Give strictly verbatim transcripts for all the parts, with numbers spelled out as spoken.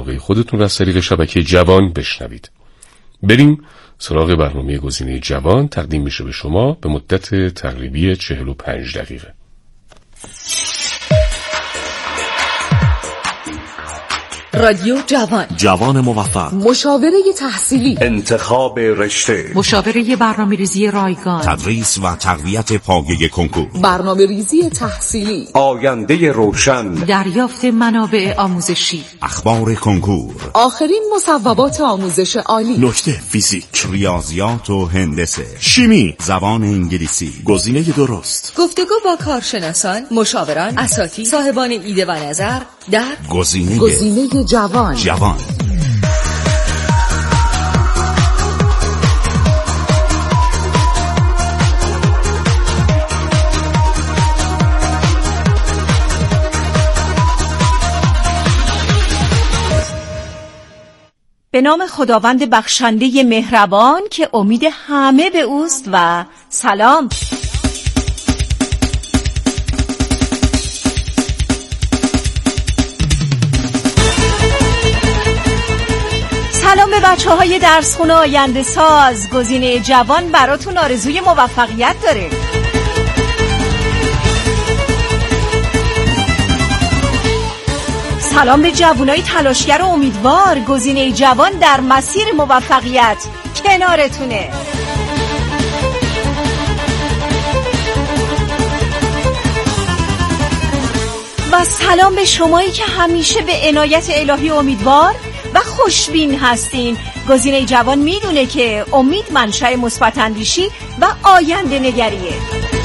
علاقه خودتون را از طریق شبکه جوان بشنوید. بریم سراغ برنامه گزینه جوان. تقدیم میشه به شما به مدت تقریبی چهل و پنج دقیقه. رادیو جوان، جوان موفق، مشاوره تحصیلی، انتخاب رشته، مشاوره برنامه‌ریزی رایگان، تدریس و تقویت پایه کنکور، برنامه‌ریزی تحصیلی، آینده روشن، دریافت منابع آموزشی، اخبار کنکور، آخرین مصوبات آموزش عالی، نکته فیزیک، ریاضیات و هندسه، شیمی، زبان انگلیسی، گزینه درست، گفتگو با کارشناسان، مشاوران، اساتید، صاحبان ایده و نظر در گزینه گزینه جوان. جوان. به نام خداوند بخشنده مهربان که امید همه به اوست و سلام. سلام به بچه های درس خونه آینده ساز. گزینه جوان براتون آرزوی موفقیت داره. سلام به جوانای تلاشگر و امیدوار. گزینه جوان در مسیر موفقیت کنارتونه. و سلام به شمایی که همیشه به عنایت الهی امیدوار و خوشبین هستین. گزینه جوان میدونه که امید منشأ مثبت اندیشی و آینده نگریه.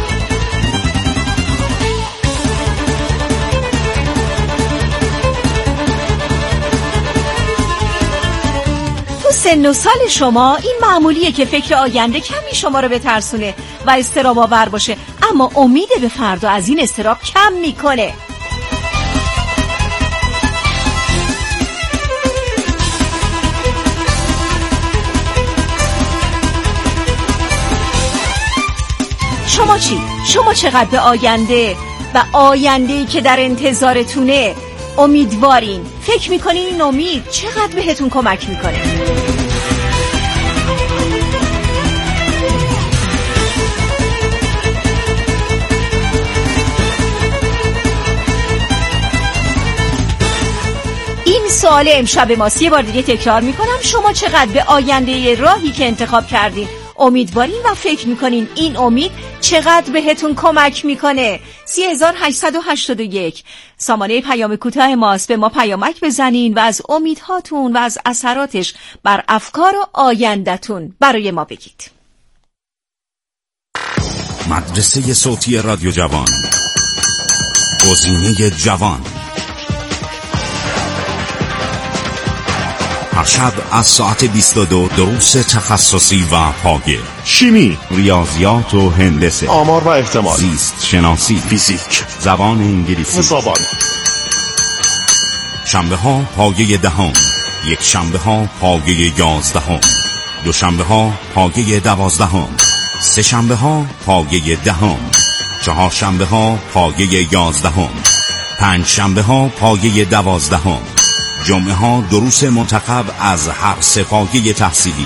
تو سن و سال شما این معمولیه که فکر آینده کمی شما رو بترسونه و اضطراب آور باشه، اما امید به فردا از این اضطراب کم میکنه. شما چی؟ شما چقدر به آینده و آینده‌ای که در انتظارتونه امیدوارین؟ فکر میکنین این امید چقدر بهتون کمک میکنه؟ این سوال امشب ماست. یه بار دیگه تکرار میکنم. شما چقدر به آینده راهی که انتخاب کردین امیدوارین و فکر میکنین این امید چقدر بهتون کمک میکنه؟ سی هزار هشتصد و هشتاد و یک سامانه پیام کوتاه ماست. به ما پیامک بزنین و از امیدهاتون و از اثراتش بر افکار و آینده‌تون برای ما بگید. مدرسه صوتی رادیو جوان، گزینه جوان. هر شب از ساعت بیست و دو دروس تخصصی و پایه، شیمی، ریاضیات و هندسه، آمار و احتمال، زیست شناسی، فیزیک، زبان انگلیسی، حسابان. شنبه ها پایه دهم، یک شنبه ها پایه یازدهم، دو شنبه ها پایه دوازدهم، سه شنبه ها پایه دهم، چهار شنبه ها پایه یازدهم، پنج شنبه ها پایه دوازدهم، جمعه ها دروس منتخب از هر سه پایه تحصیلی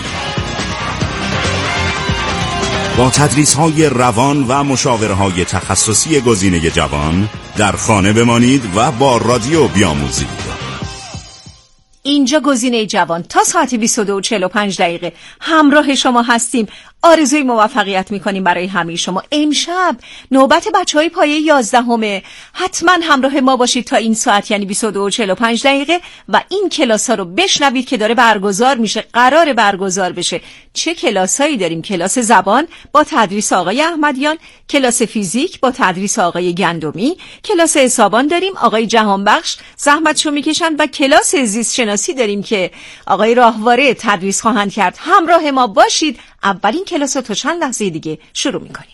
با تدریس های روان و مشاوره های تخصصی گزینه جوان. در خانه بمانید و با رادیو بیاموزید. اینجا گزینه جوان تا ساعت بیست و دو و چهل و پنج دقیقه همراه شما هستیم. آرزوی موفقیت میکنیم برای همه شما. امشب نوبت بچه های پایه یازدهمه. حتما همراه ما باشید تا این ساعت، یعنی بیست و دو و چهل و پنج دقیقه، و این کلاس ها رو بشنوید که داره برگزار میشه، قرار برگزار بشه. چه کلاس هایی داریم؟ کلاس زبان با تدریس آقای احمدیان، کلاس فیزیک با تدریس آقای گندمی، کلاس حسابان داریم آقای جهانبخش زحمتشو میکشن، و کلاس زیست شناسی داریم که آقای راهواره تدریس خواهند کرد. همراه ما باشید. اولین کلاس رو تا چند لحظه دیگه شروع میکنیم.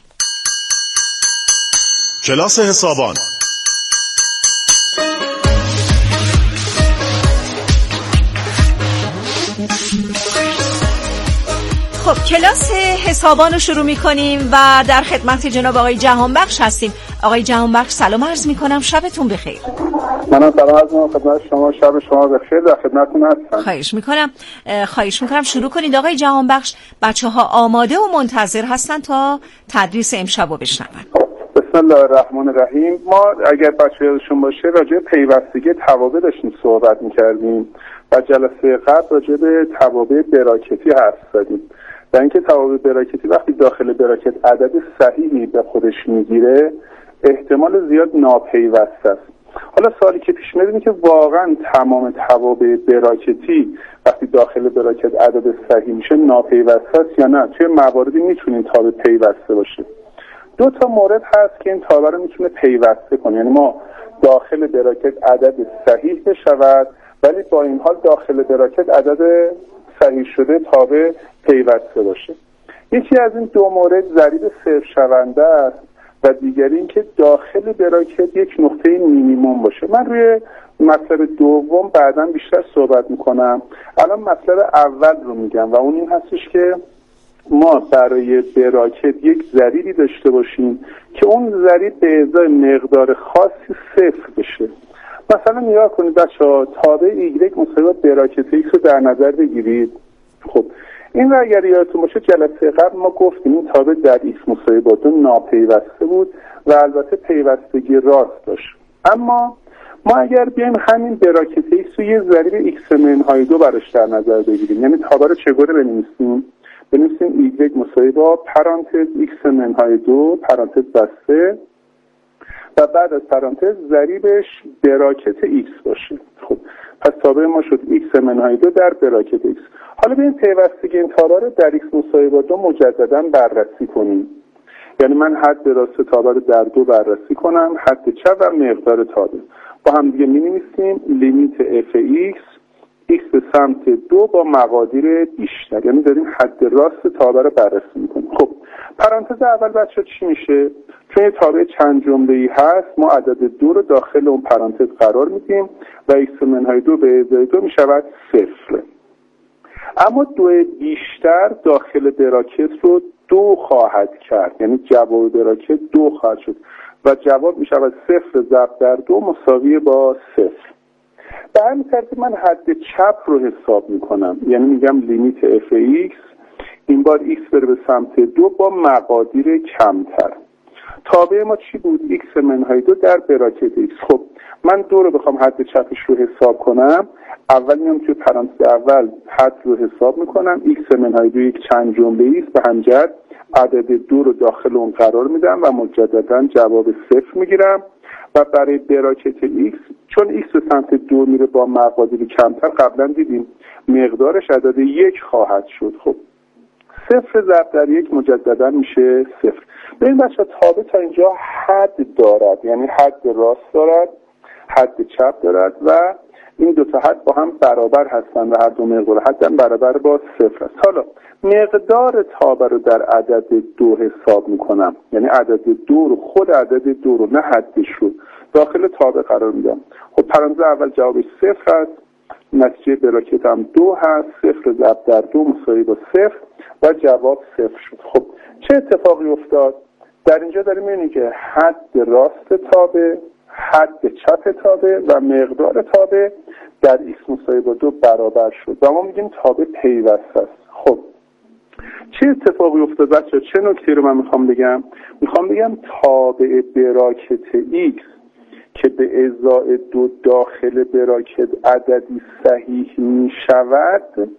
کلاس حسابان. خب کلاس حسابان رو شروع می‌کنیم و در خدمت جناب آقای جهانبخش هستیم. آقای جهانبخش سلام عرض می‌کنم، شبتون بخیر. منم سلام عرض می‌کنم خدمت شما، شب شما بخیر، در خدمتتون هستم. خواهش می‌کنم خواهش می‌کنم شروع کنید آقای جهانبخش. بچه‌ها آماده و منتظر هستن تا تدریس امشب رو بشنون. بسم الله الرحمن الرحیم. ما اگر بچه‌ها یادشون باشه راجع به پیوستگی توابع داشتیم صحبت می‌کردیم و جلسه قبل راجع به توابع براکتی حرف زدیم. و اینکه توابع براکتی وقتی داخل براکت عدد صحیحی به خودش میگیره احتمال زیاد ناپیوست است. حالا سوالی که پیش میاد اینه که واقعا تمام توابع براکتی وقتی داخل براکت عدد صحیح میشه ناپیوست است یا نه؟ توی مواردی میتونه تابع پیوسته باشه. دو تا مورد هست که این تابع رو میتونه پیوسته کنه، یعنی ما داخل براکت عدد صحیح بشود ولی با این حال داخل براکت عدد صحیح شده تابع پیوسته باشه. یکی از این دو مورد ضریب صفر شونده است و دیگری این که داخل براکت یک نقطه مینیمم باشه. من روی مطلب دوم بعداً بیشتر صحبت میکنم. الان مطلب اول رو میگم و اون این هستش که ما برای براکت یک ضریبی داشته باشیم که اون ضریب به ازای مقدار خاصی صفر بشه. مثلا نگاه کنید بچه‌ها، تابع ایگرگ مساوی براکت ایکس رو در نظر بگیرید. خب این رو اگر یادتون باشه جلسه قبل ما گفتیم این تابع در ایکس مساوی با دو ناپیوسته بود و البته پیوستگی راست داشت. اما ما اگر بیایم همین براکت ایکس رو یه ضریب ایکس منهای دو براش در نظر بگیریم، یعنی تابع رو چگونه بنویسیم؟ بنویسیم ایگرگ مساوی با پرانتز ایکس منهای دو پرانتز بسته و بعد از پرانتز ضریبش براکت ایکس باشه. خب پس تابع ما شد ایکس منهای دو در براکت ایکس. حالا بیایم پیوستگی این تابع رو در ایکس مساوی با دو مجددا بررسی کنیم. یعنی من حد راست تابع رو در دو بررسی کنم، حد چپ و مقدار تابع. با هم دیگه می‌نویسیم لیمیت اف ایکس ایکس به سمت دو با مقادیر بیشتر، یعنی داریم حد راست تابع رو بررسی می‌کنیم. خب پرانتز اول بچه‌ها چی میشه؟ چون یه تابع چند جمله‌ای هست ما عدد دو رو داخل اون پرانتز قرار میدیم و ایکس منهای دو به ازای دو میشود صفر. اما دو بیشتر داخل براکت رو دو خواهد کرد، یعنی جواب براکت دو خواهد شد و جواب میشود صفر ضرب در دو مساوی با صفر. به همین ترتیب من حد چپ رو حساب میکنم، یعنی میگم لیمیت اف ایکس این بار ایکس بره به سمت دو با مقادیر کمتر. تابع ما چی بود؟ ایکس منهای دو در براکت ایکس. خب من دو رو بخوام حد چپش رو حساب کنم، اول میام توی پرانتز اول حد رو حساب میکنم. ایکس منهای دو یک چند جمله است، به همجد عدد دو رو داخل اون قرار میدم و مجددا جواب صفر میگیرم و برای براکت ایکس چون ایکس به سمت دو میره با مقادیر کمتر قبلا دیدیم مقدارش عدد یک خواهد شد. خب صفر ضرب در یک مجددا میشه صفر. ببین بچه تابع تا اینجا حد دارد، یعنی حد راست دارد، حد چپ دارد و این دو تا حد با هم برابر هستند و هر دو مقدار حد هم برابر با صفر است. حالا مقدار تابع رو در عدد دو حساب میکنم، یعنی عدد دو رو خود عدد دو رو نه حدش رو داخل تابع قرار میدم. خب پرانتز اول جوابش صفر است، نتیجه براکت هم دو هست، صفر ضرب در دو مساوی با صفر و جواب صفر شد. خب چه اتفاقی افتاد؟ در اینجا داریم می‌بینیم که حد راست تابع، حد چپ تابع و مقدار تابع در ایکس مساوی با دو برابر شد و ما میگیم تابع پیوسته است. خب چه اتفاقی افتاد بچه‌ها؟ چه نکته رو من میخوام بگم؟ میخوام بگم تابع براکت ایکس که به ازای دو داخل براکت عددی صحیح میشود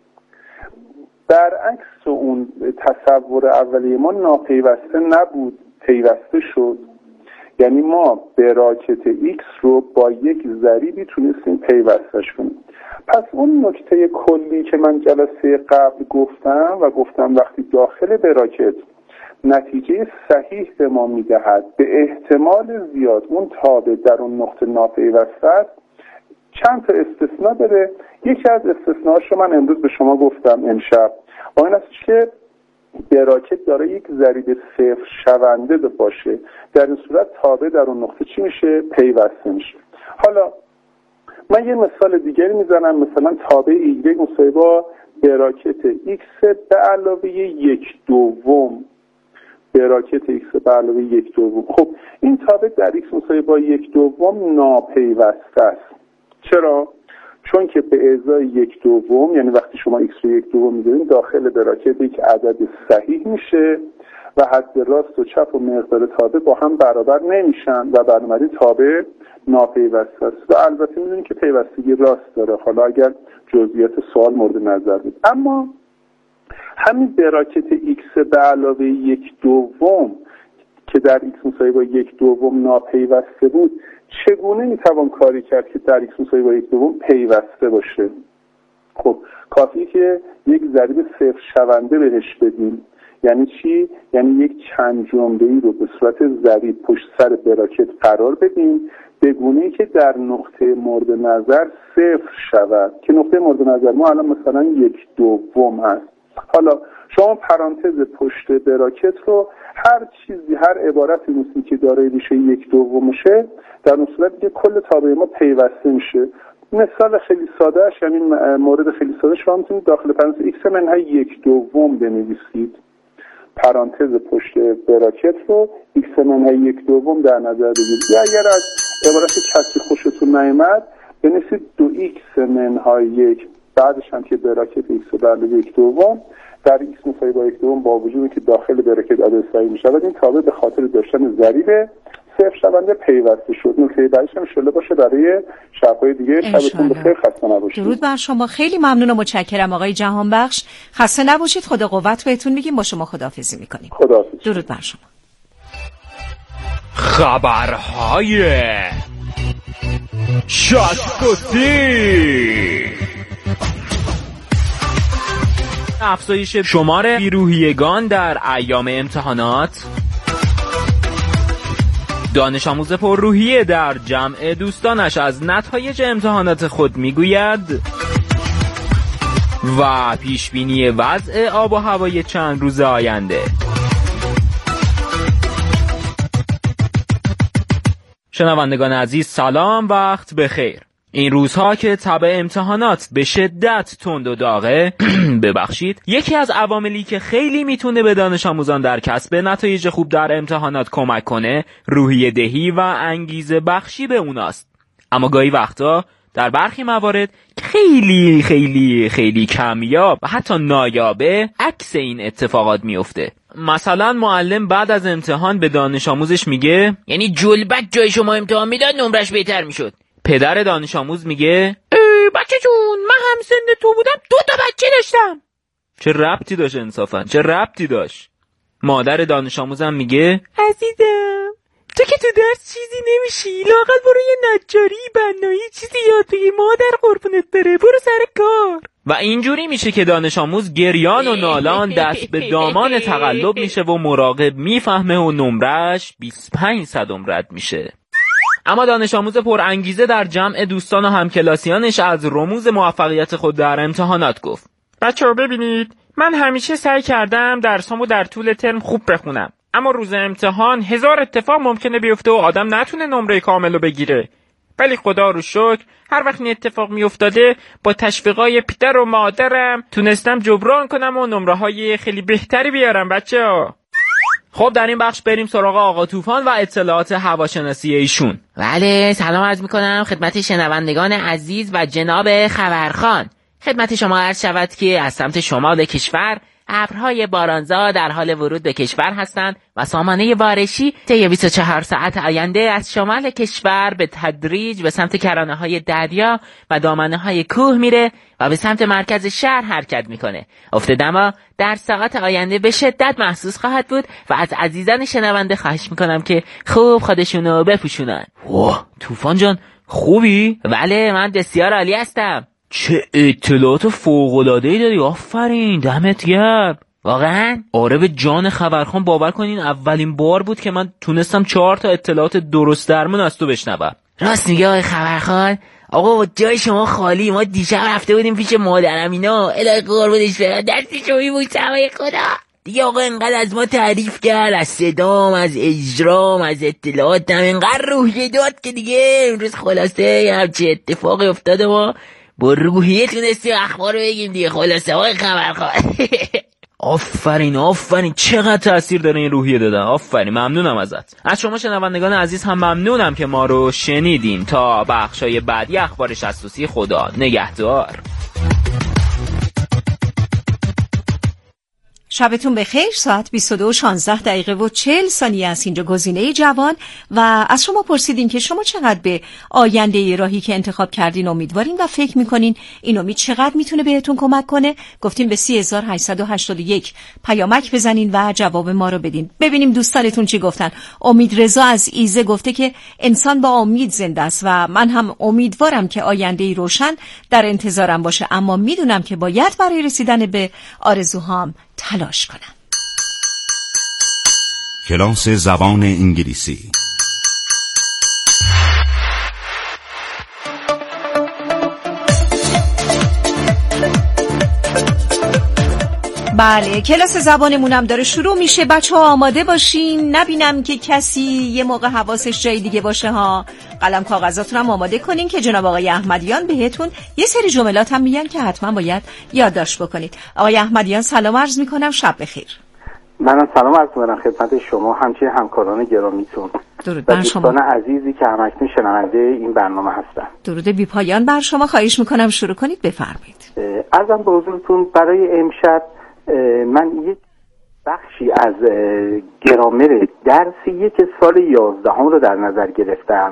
برعکس اون تصور اولیه ما ناپیوسته نبود، پیوسته شد. یعنی ما براکت ایکس رو با یک ضریبی تونستیم پیوستش کنیم. پس اون نکته کلی که من جلسه قبل گفتم و گفتم وقتی داخل براکت نتیجه صحیح به ما میدهد به احتمال زیاد اون تابع در اون نقطه ناپیوسته است، چند تا استثناء داره. یکی از استثناءاش رو من امروز به شما گفتم امشب، اون است که براکت داره یک ضریب صفر شونده باشه، در این صورت تابع در اون نقطه چی میشه؟ پیوسته میشه. حالا من یه مثال دیگری میزنم، مثلا تابع ایگرگ مساوی با براکت x به علاوه یک دوم براکت x به علاوه یک دوم. خب این تابع در x مساوی با یک دوم ناپیوسته است. چرا؟ چون که به ازای یک دوم، یعنی وقتی شما x رو یک دوم میذارین داخل براکت یک عدد صحیح میشه و حد راست و چپ و مقدار تابع با هم برابر نمیشن و بنابراین تابع ناپیوسته است و البته میدونید که پیوستگی راست داره، حالا اگر جزئیات سوال مورد نظر بود. اما همین براکت x به علاوه یک دوم که در x مساوی با یک دوم ناپیوسته بود، چگونه میتوان کاری کرد که در x مساوی با یک دوم پیوسته باشه؟ خب کافیه که یک ضریب صفر شونده بهش بدیم. یعنی چی؟ یعنی یک چند جمله‌ای رو به صورت ضریب پشت سر براکت قرار بدیم به گونه‌ای که در نقطه مورد نظر صفر شود، که نقطه مورد نظر ما الان مثلا یک دوم هست. حالا شما پرانتز پشت براکت رو هر چیزی، هر عبارتی مثل که داره ریشه یک دومشه، در صورتی که کل تابع ما پیوسته میشه. مثال خیلی سادهش، یعنی مورد خیلی ساده، شما میتونید داخل پرانتز x منهای یک دوم بنویسید. پرانتز پشت براکت رو x منهای یک دوم در نظر بگیرید. یا اگر از عبارت کسی خوشتون نیامد بنویسید دو x منهای یک، بعدش هم که براکت x به علاوه یک دوم در x مساوی با یک دوم با وجودی که داخل براکت عدد صحیح میشه. این تابع به خاطر داشتن ضریب صفر شونده پیوسته شد. نکته بعدش هم انشالله باشه برای شب‌های دیگه. شبتون بخیر، خسته نباشید. درود بر شما. خیلی ممنون و متشکرم آقای جهانبخش. خسته نباشید. خدا قوت بهتون میگیم. با شما خداحافظی میکنیم. خداحافظ. درود بر شما. خبرهای شاتوسی. افزایش شمار بیروحیگان در ایام امتحانات. دانش آموز پرروحیه در جمع دوستانش از نتایج امتحانات خود میگوید و پیشبینی وضع آب و هوای چند روز آینده. شنوندگان عزیز سلام، وقت بخیر. این روزها که تبع امتحانات به شدت تند و داغه ببخشید، یکی از عواملی که خیلی میتونه به دانش آموزان در کسب نتایج خوب در امتحانات کمک کنه روحیه دهی و انگیزه بخشی به اوناست. اما گاهی وقتا در برخی موارد خیلی خیلی خیلی کمیاب و حتی نایابه عکس این اتفاقات میفته. مثلا معلم بعد از امتحان به دانش آموزش میگه یعنی جلبک جای شما امتحان میداد نمرش بهتر میشد. پدر دانش آموز میگه ای بچه جون من هم سن تو بودم دو تا بچه داشتم. چه ربطی داشت انصافا؟ چه ربطی داشت؟ مادر دانش آموزم میگه عزیزم تو که تو درس چیزی نمیشی، لااقل برو یه نجاری بنایی چیزی یاد بگیر، مادر قربونت بره، برو سر کار. و اینجوری میشه که دانش آموز گریان و نالان دست به دامان تقلب میشه و مراقب میفهمه و نمرش بیست و پنج صدم رد میشه. اما دانش آموز پر انگیزه در جمع دوستان و همکلاسیانش از رموز موفقیت خود در امتحانات گفت بچه‌ها ببینید، من همیشه سعی کردم درسامو در طول ترم خوب بخونم، اما روز امتحان هزار اتفاق ممکنه بیفته و آدم نتونه نمره کاملو بگیره. ولی خدا رو شکر هر وقت این اتفاق میافتاده با تشویقای پدر و مادرم تونستم جبران کنم و نمره‌های خیلی بهتری بیارم بچه‌ها. خب در این بخش بریم سراغ آقا طوفان و اطلاعات هواشناسی ایشون. بله سلام عرض میکنم خدمت شنوندگان عزیز و جناب خبرخان. خدمت شما عرض شود که از سمت شمال کشور ابرهای بارانزا در حال ورود به کشور هستند و سامانه بارشی طی بیست و چهار ساعت آینده از شمال کشور به تدریج به سمت کرانه‌های دریا و دامنه‌های کوه میره و به سمت مرکز شهر حرکت میکنه. افت دما در ساعات آینده به شدت محسوس خواهد بود و از عزیزان شنونده خواهش میکنم که خوب خودشونو بپوشونن. اوه طوفان جان خوبی؟ بله من بسیار عالی هستم. چه اطلاعات فوق‌العاده‌ای داری، آفرین، دمت گرم. واقعا؟ آره به جان خبرخان باور کنین اولین بار بود که من تونستم چهار تا اطلاعات درست درمون از تو بشنوم. راست میگه آقای خبرخان. آقا جای شما خالی، ما دیشب رفته بودیم پیش مادرم اینا، الهی قربونش برم دستی شوی بود سوای خدا. دیگه آقا انقدر از ما تعریف کرد، از صدام، از اجرام، از اطلاعاتم، انقدر روحیه داد که دیگه امروز خلاصه همچه اتفاقی افتاده ما با روحیه تونستی اخبار رو بگیم دیگه. خلاصه آقای خبرخوان. آفرین آفرین، چقدر تأثیر داره این روحیه دادن. آفرین، ممنونم ازت. از شما شنوندگان عزیز هم ممنونم که ما رو شنیدین. تا بخشای بعدی اخبار شصت و سه، خدا نگهدار. شبتون بخیر. ساعت بیست و دو و شانزده دقیقه و چهل ثانیه است. اینجا گزینه جوان و از شما پرسیدین که شما چقدر به آینده راهی که انتخاب کردین امیدوارین و فکر میکنین این امید چقدر میتونه بهتون کمک کنه. گفتیم به سی هزار و هشتصد و هشتاد و یک پیامک بزنین و جواب ما رو بدین. ببینیم دوستانتون چی گفتن. امید رضا از ایزه گفته که انسان با امید زنده است و من هم امیدوارم که آینده روشن در انتظارم باشه، اما میدونم که باید برای رسیدن به آرزوهام تلاش کنم. کلاس زبان انگلیسی. بله، کلاس زبانمونم داره شروع میشه. بچه ها آماده باشین، نبینم که کسی یه موقع حواسش جای دیگه باشه ها. قلم کاغذاتون هم آماده کنین که جناب آقای احمدیان بهتون یه سری جملات هم میگن که حتما باید یادداشت بکنید. آقای احمدیان سلام عرض میکنم، شب بخیر. منم سلام عرض میکنم خدمت شما، همچنین همکاران گرامیتون. درود بر شما. دوستان عزیزی که همکنون شنونده این برنامه هستن. درود بی پایان بر شما. خواهش میکنم شروع کنید، بفرمایید. عرضم به حضورتون برای امشب من یک بخشی از گرامر درس یک سال یازدهم رو در نظر گرفتم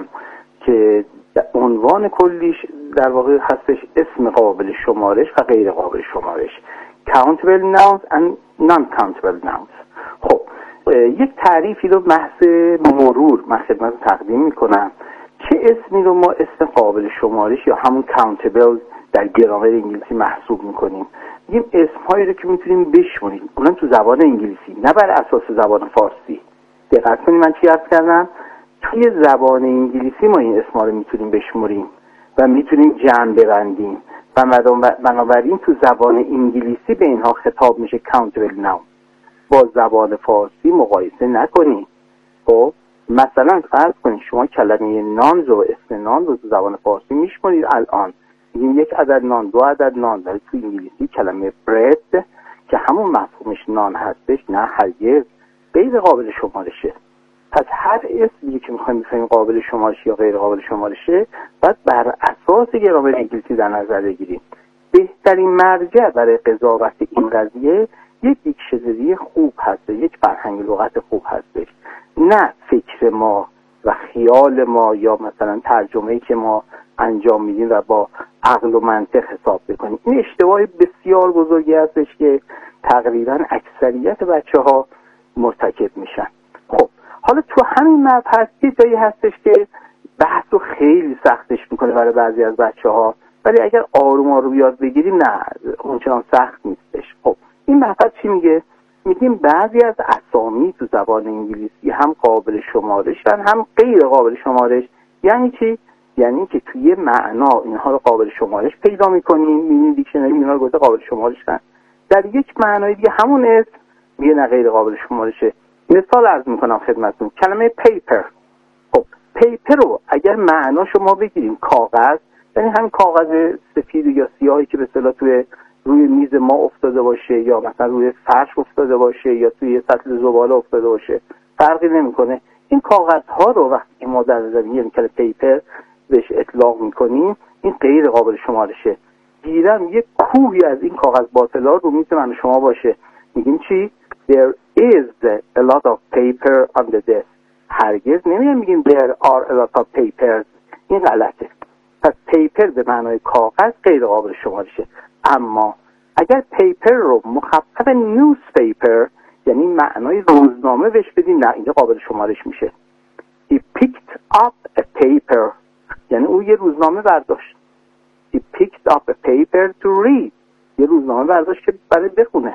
که عنوان کلیش در واقع هستش اسم قابل شمارش و غیر قابل شمارش، countable nouns and non-countable nouns. خب یک تعریفی رو محض مرور من خدمت تقدیم میکنم که اسمی رو ما اسم قابل شمارش یا همون countable در گرامر انگلیسی محسوب میکنیم. میگیم اسمهایی رو که میتونیم بشمریم، اونم تو زبان انگلیسی، نه بر اساس زبان فارسی. دقت کنید من چی عرض کردم؟ توی زبان انگلیسی ما این اسمها رو میتونیم بشمریم و میتونیم جمع ببندیم و بنابراین تو زبان انگلیسی به اینها خطاب میشه countable noun. با زبان فارسی مقایسه نکنید. خب مثلا فرض کنید شما کلمه نان رو، اسم نان رو تو زبان فارسی میشمرید الان میگیم یک عدد نان، دو عدد نان، ولی تو انگلیسی کلمه bread که همون مفهومش نان هستش نه، هرگز غیر قابل شمارشه. پس هر اسمی که میخوایم بفهمیم قابل شمارش یا غیر قابل شمارشه باید بر اساس گرامر انگلیسی در نظر بگیریم. بهترین مرجع برای قضاوت این قضیه یک دیکشنری خوب هست، یک فرهنگ لغت خوب هستش، نه فکر ما و خیال ما یا مثلا ترجمه‌ای که ما انجام میدیم و با عقل و منطق حساب بکنیم. این اشتباه بسیار بزرگی هستش که تقریبا اکثریت بچه ها مرتکب میشن. خب حالا تو همین مبحث یه جایی هستش که بحث رو خیلی سختش میکنه برای بعضی از بچه ها، ولی اگر آروم آروم یاد بگیریم نه اونچنان سخت نیستش. خب این مبحث چی میگه؟ میگیم بعضی از اسامی تو زبان انگلیسی هم قابل شمارشن هم غیر قابل شمارش. یعنی چی؟ یعنی که توی معنا اینها رو قابل شمارش پیدا میکنیم، میبینیم دیکشنری اینها رو گفته قابل شمارشن، در یک معنای دیگه همون اسم میگه نه غیر قابل شمارشه. مثال عرض میکنم خدمتتون، کلمه پیپر. خب پیپر رو اگر معنا شما بگیریم کاغذ، یعنی همین کاغذ سفید یا سیاهی که به اصطلاح توی روی میز ما افتاده باشه یا مثلا روی فرش افتاده باشه یا توی سطل زباله افتاده باشه، فرقی نمیکنه. این کاغذها رو وقتی ما در نظر میگیریم که پیپر بهش اطلاق میکنیم، این غیر قابل شمارشه. گیرم یک کوهی از این کاغذ باطلات رو میز من شما باشه، میگیم چی؟ There is a lot of paper on the desk. هرگز نمیگیم میگیم there are a lot of papers. این غلطه. پس پیپر به معنای کاغذ غیر قابل شمارشه. اما اگر پیپر رو مخفف newspaper یعنی معنای روزنامه بهش بدیم، نه اینجا قابل شمارش میشه. He picked up a paper یعنی او یه روزنامه برداشت. He picked up a paper to read یه روزنامه برداشت که برای بخونه.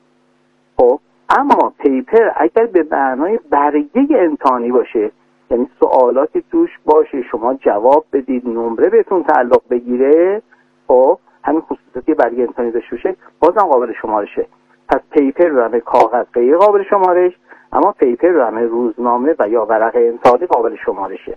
خب اما پیپر اگر به معنای برگه امتحانی باشه، یعنی سوالاتی توش باشه شما جواب بدید نمره بهتون تعلق بگیره، خب همین خصوصیتی برگه امتحانی داشته باشه، بازم قابل شمارشه. پس پیپر رو همه کاغذ غیر قابل شمارش، اما پیپر رو همه روزنامه و یا ورق امتحانی قابل شمارشه.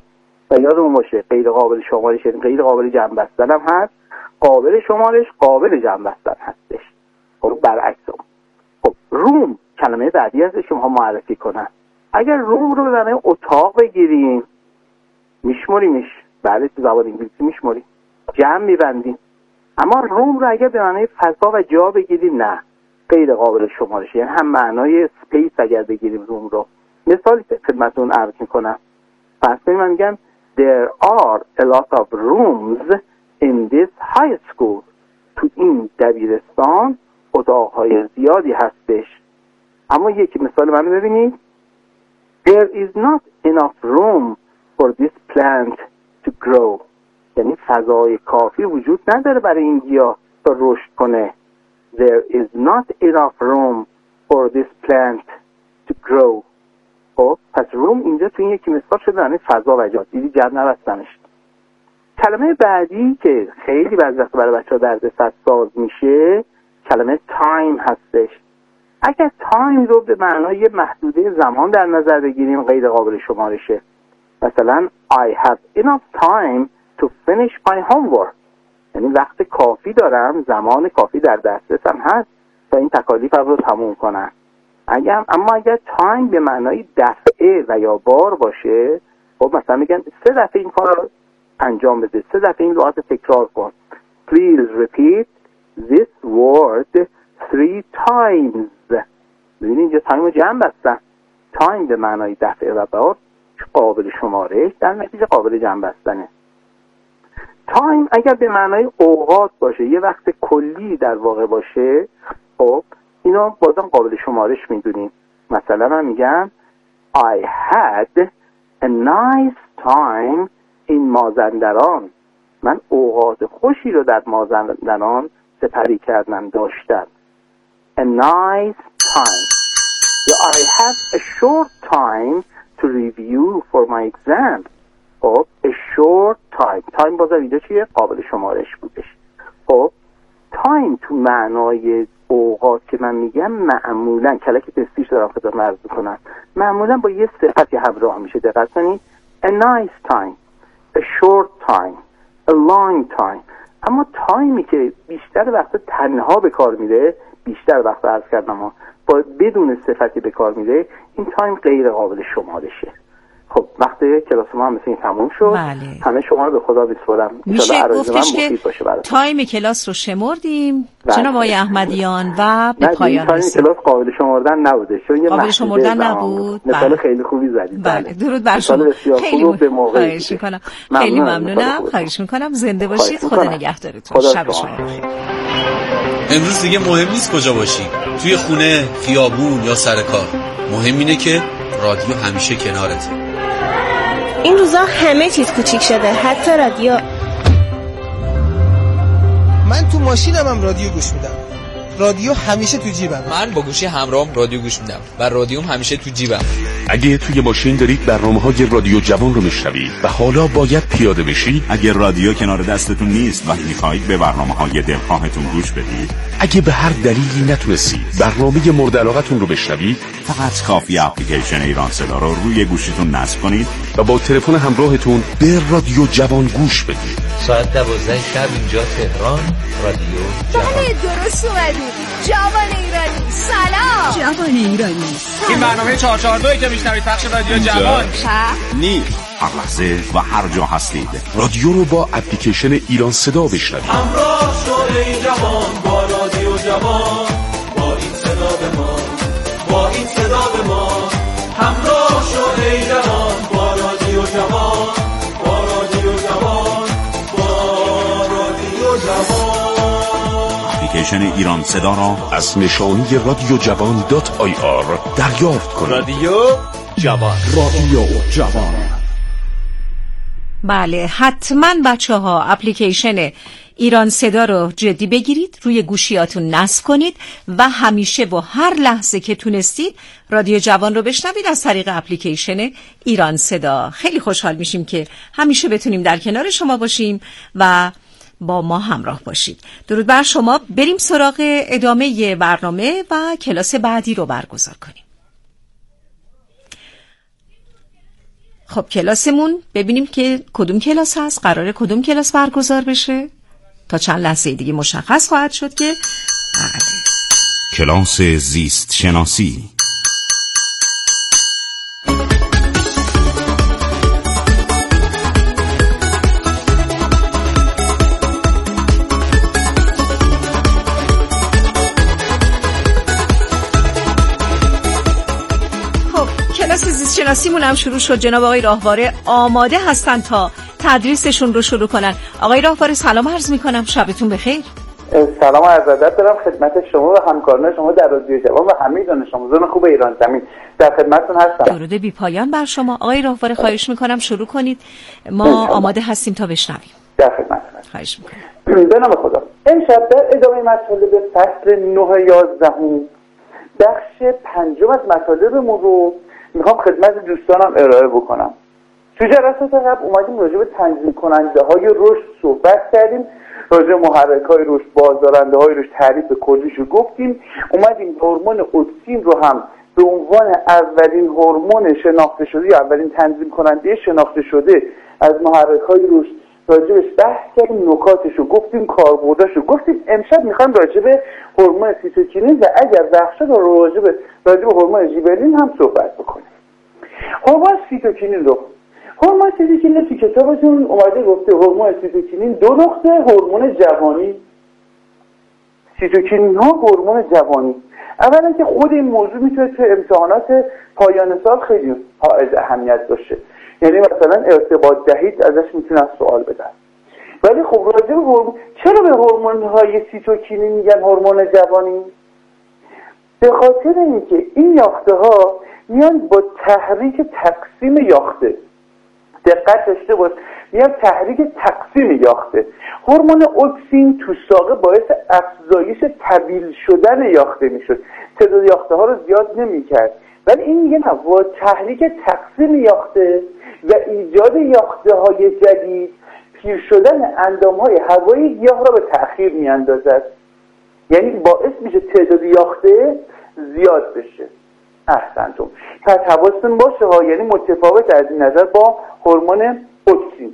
و یادمون باشه غیر قابل شمارش یعنی غیر قابل جمع بستن هم هست، قابل شمارش قابل جمع بستن هستش. خب برعکس اون. خب روم کلمه بعدی هست که ما معرفی کنن. اگر روم رو به معنای اتاق بگیریم میشماریمش، بله تو زبان انگلیسی میشماریم، جمع میبندیم. اما روم رو اگر به معنای فضا و جا بگیریم نه، غیر قابل شمارش، یعنی هم معنای سپیس اگر بگیریم روم رو. مثالی خدمتتون عرض میکنم. فرض کنیم من میگم there are a lot of rooms in this high school. تو این دبیرستان اتاقهای زیادی هستش. اما یکی مثال من ببینید there is not enough room for this plant to grow. یعنی فضای کافی وجود نداره برای این گیاه تا رشد کنه. There is not enough room for this plant to grow. خب پس روم اینجا تو این یکی مثال شده یعنی فضا و جا، دیدی جمع نبستنش. کلمه بعدی که خیلی بعضی وقت برای بچه‌ها دردسر ساز میشه کلمه تایم هستش. اگر تایم رو به معنای محدوده زمان در نظر بگیریم غیر قابل شمارشه. مثلا I have enough time to finish my homework. یعنی وقت کافی دارم، زمان کافی در دسترسم هست تا این تکالیفم رو تموم کنم. اگر اما اگر تایم به معنای دفعه و یا بار باشه، خب مثلا میگن سه دفعه این کار رو انجام بده، سه دفعه این لغت تکرار کن. Please repeat this word three times. ببینید اینجا تایم رو جمع بستن. تایم به معنای دفعه و بار قابل شمارش، در نتیجه قابل جمع بستنه. تایم اگر به معنای اوقات باشه، یه وقت کلی در واقع باشه، خب اینا بازم قابل شمارش میدونیم. مثلا من میگم I had a nice time in مازندران. من اوقات خوشی رو در مازندران سپری کردم، داشتم. A nice time. I have a short time to review for my exam. خب a short time. time بازم اینجا چیه؟ قابل شمارش بودش. خب time تو معنای اوقات که من میگم معمولا کلک تستیش دارم خدمتتون عرض میکنم، معمولا با یه صفتی همراه میشه. دقت کنید a nice time, a short time, a long time. اما تایمی که بیشتر وقت تنها به کار میره، بیشتر وقت عرض کردم ها با بدون صفتی به کار میره، این تایم غیر قابل شمارشه. خب وقت کلاس ما هم مثل این تموم شد. بله. همه شما رو به خدا بسپارم. میشه گفتش که تایم کلاس رو شمردیم جناب آقای احمدیان و به پایان رسید. تایم کلاس قابل شمردن نبوده، چون یه قابل شمردن نبود. مثال بله. خیلی خوبی زدید. بله درود بر شما. خیلی خواهش میکنم. خیلی ممنونم. خواهش میکنم. زنده باشید. خدا نگهدارتون. شب شما بخیر. امروز دیگه مهم نیست کجا باشی، توی خونه، خیابون یا سر کار. مهم اینه که رادیو همیشه کنارته. این روزا همه چیز کوچیک شده، حتی رادیو. من تو ماشینم هم رادیو گوش میدم. رادیو همیشه تو جیبم. من با گوشی همراهم رادیو گوش میدم و رادیوم همیشه تو جیبم. اگه توی ماشین دارید برنامه‌های رادیو جوان رو میشنوید و حالا باید پیاده بشید، اگه رادیو کنار دستتون نیست و میخواهید به برنامه‌های دلخواهتون گوش بدید، اگه به هر دلیلی نتونستید برنامه مورد علاقتون رو بشنوید، فقط کافی اپلیکیشن ایران صدا رو روی گوشیتون نصب کنید و با تلفن همراهتون به رادیو جوان گوش بدید. ساعت دوازده شب اینجا تهران، رادیو جوان. بله درست اومدید. جوان ایرانی سلام. جوان ایرانی سلام. این برنامه چهار چهار دو که میشنوید پخش رادیو جوان نیست. هر لحظه و هر جا هستید رادیو رو با اپلیکیشن ایران صدا بشنوید. همراه شد ای جوان با رادیو جوان، با این صدا به ما، با این صدا به ما. همراه شد ای جوان با رادیو جوان، با رادیو جوان، با رادیو جوان. اپلیکیشن ایران صدا را از نشانی رادیو جوان دات آی آر دریافت کنید. رادیو جوان، رادیو جوان. بله حتما بچه ها اپلیکیشن ایران صدا رو جدی بگیرید، روی گوشیاتون نصب کنید و همیشه و هر لحظه که تونستید رادیو جوان رو بشنوید از طریق اپلیکیشن ایران صدا. خیلی خوشحال میشیم که همیشه بتونیم در کنار شما باشیم و با ما همراه باشید. درود بر شما. بریم سراغ ادامه برنامه و کلاس بعدی رو برگزار کنیم. خب کلاسمون ببینیم که کدوم کلاس هست، قراره کدوم کلاس برگزار بشه. تا چند لحظه دیگه مشخص خواهد شد که بله. کلاس زیست شناسی. شناسیمون هم شروع شد. جناب آقای راهواره آماده هستن تا تدریسشون رو شروع کنن. آقای راهواره سلام عرض میکنم، شبتون بخیر. سلام و عرض ادب دارم خدمت شما و همکاران شما در رادیو جوان و همه دانش آموزان خوب ایران زمین. در خدمتتون هستم. درود بی پایان بر شما. آقای راهواره خواهش میکنم شروع کنید، ما آماده هستیم تا بشنویم. در خدمتتون. خواهش میکنم. به نام خدا. امشب در ادامه مطالب فصل نه یازدهم بخش پنجم از مطالبمون رو میخوام خدمت دوستانم ارائه بکنم. تو جلسات قبل اومدیم راجع به تنظیم کننده های رشد صحبت کردیم، راجع به محرک های رشد، بازدارنده های رشد، تعریف کلیش رو گفتیم. اومدیم هورمون اکسین رو هم به عنوان اولین هورمون شناخته شده یا اولین تنظیم کننده شناخته شده از محرک های رشد راجعش بحث کردیم، نکاتش رو گفتیم، کاربرداش رو گفتیم. امشب میخوایم راجع به هورمون سیتوکینین و اگر وقت شد راجع به راجع به هورمون ژیبرلین هم صحبت بکنیم. هورمون سیتوکینین رو هورمون سیتوکینین تو کتابتون اومده گفته هورمون سیتوکینین دو نقطه هورمون جوانی. سیتوکینین ها هورمون جوانی. اولا که خود این موضوع میتونه تو امتحانات پایان سال خیلی حائز اهمیت باشه، یعنی مثلا ارتباط دهید ازش میتونن سوال بدن. ولی خب راجع به هورمون، چرا به هورمون های سیتوکینین میگن هورمون جوانی؟ به خاطر اینکه این یاخته ها میان با تحریک تقسیم یاخته، دقت داشته باش، میان تحریک تقسیم یاخته. هورمون اکسین تو ساقه باعث افزایش طویل شدن یاخته میشد، تعداد یاخته ها رو زیاد نمیکرد. ولی این میگه نه، با تحریک تقسیم یاخته و ایجاد یاخته های جدید پیر شدن اندام های هوایی گیاه را به تأخیر میاندازد، یعنی باعث میشه تعداد یاخته زیاد بشه. احسنتون. پس حواستون باشه ها، یعنی متفاوت از این نظر با هورمون اکسین.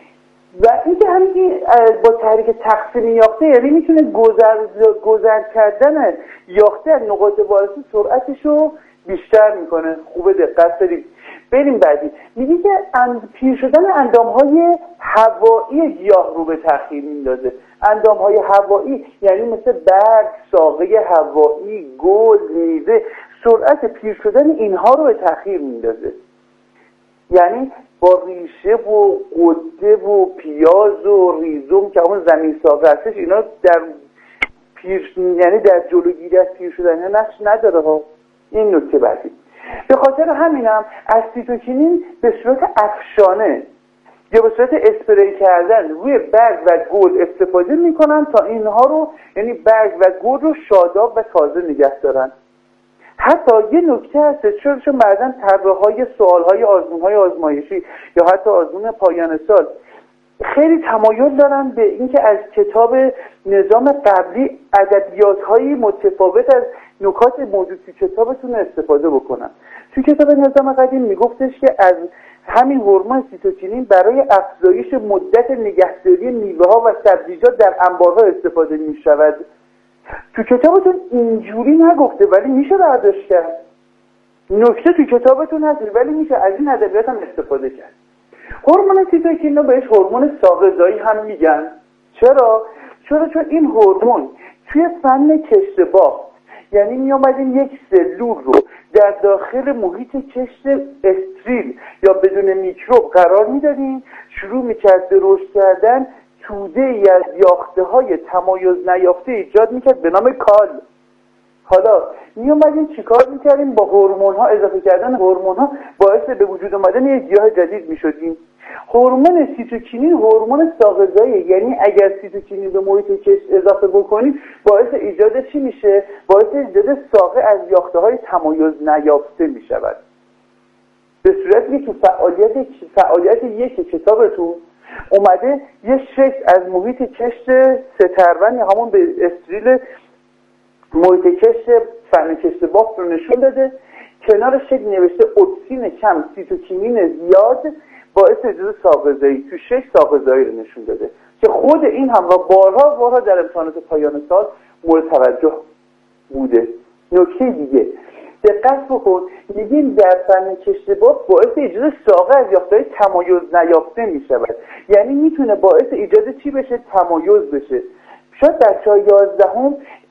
و اینکه همین با تحریک تقسیم یاخته یعنی میتونه گذر گذر کردن یاخته از نقاط وارسی سرعتش رو بیشتر میکنه. خوبه دقت داریم. بریم بعدی. میگه که پیر شدن اندامهای هوایی گیاه رو به تأخیر میندازه. اندامهای هوایی یعنی مثل برگ، ساقه هوایی، گل، میوه، سرعت پیر شدن اینها رو به تأخیر میندازه. یعنی با ریشه و قده و پیاز و ریزوم که همون زمین ساقه هستش، اینا در پیر یعنی در جلوگیری از پیر شدن نقش نداره ها. این نکته بعدی. به خاطر همینم از سیتوکینین به صورت افشانه یا به صورت اسپری کردن روی برگ و گل استفاده میکنن تا اینها رو، یعنی برگ و گل رو شاداب و تازه نگه دارن. حتی یه نکته هست، چون چون بعضا طرحهای سوالهای آزمونهای آزمایشی یا حتی آزمون پایان سال خیلی تمایل دارن به اینکه از کتاب نظام قبلی ادبیات‌های متفاوت از نکات موجود تو کتابتون استفاده بکنن. تو کتاب نظام قدیم میگفتش که از همین هورمون سیتوکینین برای افزایش مدت نگهداری میوه‌ها و سبزیجات در انبارها استفاده می‌شود. تو کتابتون اینجوری نگفته ولی میشه برداشت کرد. نکته تو کتابتون هست ولی میشه از این ادبیات هم استفاده کرد. هورمون سیتوکینین رو بهش هورمون ساقه‌زایی هم میگن. چرا؟ چرا چون این هورمون توی فن کشت باغ، یعنی می آمدیم یک سلول رو در داخل محیط کشت استریل یا بدون میکروب قرار میدادیم، شروع میکرد به رشد کردن توده ای از یاخته های تمایز نیافته ایجاد میکرد به نام کال. حالا می اومدیم چیکار میکردیم؟ با هورمون ها، اضافه کردن هورمون ها باعث به وجود آمدن یک گیاه جدید میشدیم. هورمون سیتوکینین هورمون ساقه‌زایی، یعنی اگر سیتوکینین به محیط کشت اضافه بکنیم باعث ایجاد چی میشه؟ باعث ایجاد ساقه از یاخته های تمایز نیافته میشود. به صورتی که فعالیت فعالیت یک کتابتون اومده یه شکل از محیط کشت سترون یا همون به استریل محیط کشت فن کشت بافت رو نشون داده کنارش یک نوشته اکسین کم سیتوکینین زیاد باعث ایجاد ساقه‌زایی، تو شش ساقه‌زایی رو نشون داده که خود این هم را بارها بارها در امتحانات پایان سال مورد توجه بوده. نکته دیگه دقت بکن، میگیم در فن کشتباب باعث ایجاد ساقه از یافته‌های تمایز نیافته میشود، یعنی میتونه باعث ایجاد چی بشه؟ تمایز بشه. شاید بچه‌های یازدهم